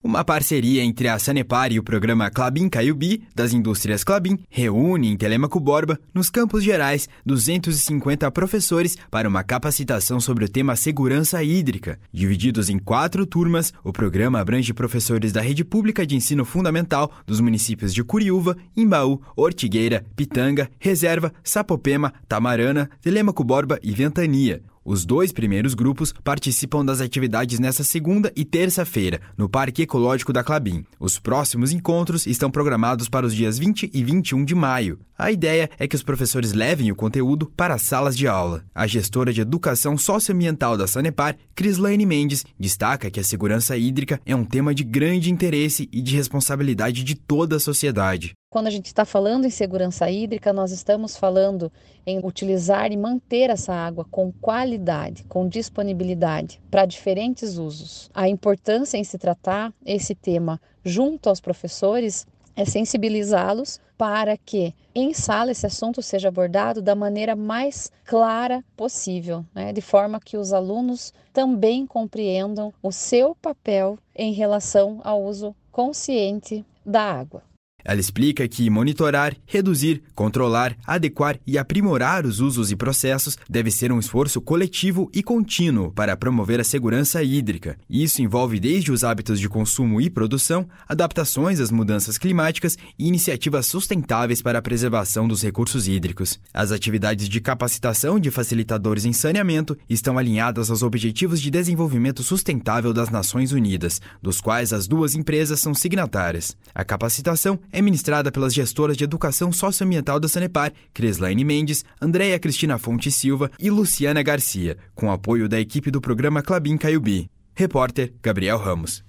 Uma parceria entre a Sanepar e o programa Klabin Caiubi, das indústrias Klabin, reúne em Telêmaco Borba, nos Campos Gerais, 250 professores para uma capacitação sobre o tema segurança hídrica. Divididos em 4 turmas, o programa abrange professores da rede pública de ensino fundamental dos municípios de Curiúva, Imbaú, Ortigueira, Pitanga, Reserva, Sapopema, Tamarana, Telêmaco Borba e Ventania. Os 2 primeiros grupos participam das atividades nesta segunda e terça-feira, no Parque Ecológico da Klabin. Os próximos encontros estão programados para os dias 20 e 21 de maio. A ideia é que os professores levem o conteúdo para as salas de aula. A gestora de Educação Socioambiental da Sanepar, Crislaine Mendes, destaca que a segurança hídrica é um tema de grande interesse e de responsabilidade de toda a sociedade. Quando a gente está falando em segurança hídrica, nós estamos falando em utilizar e manter essa água com qualidade, com disponibilidade para diferentes usos. A importância em se tratar esse tema junto aos professores é sensibilizá-los para que em sala esse assunto seja abordado da maneira mais clara possível, de forma que os alunos também compreendam o seu papel em relação ao uso consciente da água. Ela explica que monitorar, reduzir, controlar, adequar e aprimorar os usos e processos deve ser um esforço coletivo e contínuo para promover a segurança hídrica. Isso envolve desde os hábitos de consumo e produção, adaptações às mudanças climáticas e iniciativas sustentáveis para a preservação dos recursos hídricos. As atividades de capacitação de facilitadores em saneamento estão alinhadas aos Objetivos de Desenvolvimento Sustentável das Nações Unidas, dos quais as 2 empresas são signatárias. A capacitação é ministrada pelas gestoras de Educação Socioambiental da Sanepar, Crislaine Mendes, Andréia Cristina Fonte Silva e Luciana Garcia, com apoio da equipe do programa Klabin Caiubi. Repórter Gabriel Ramos.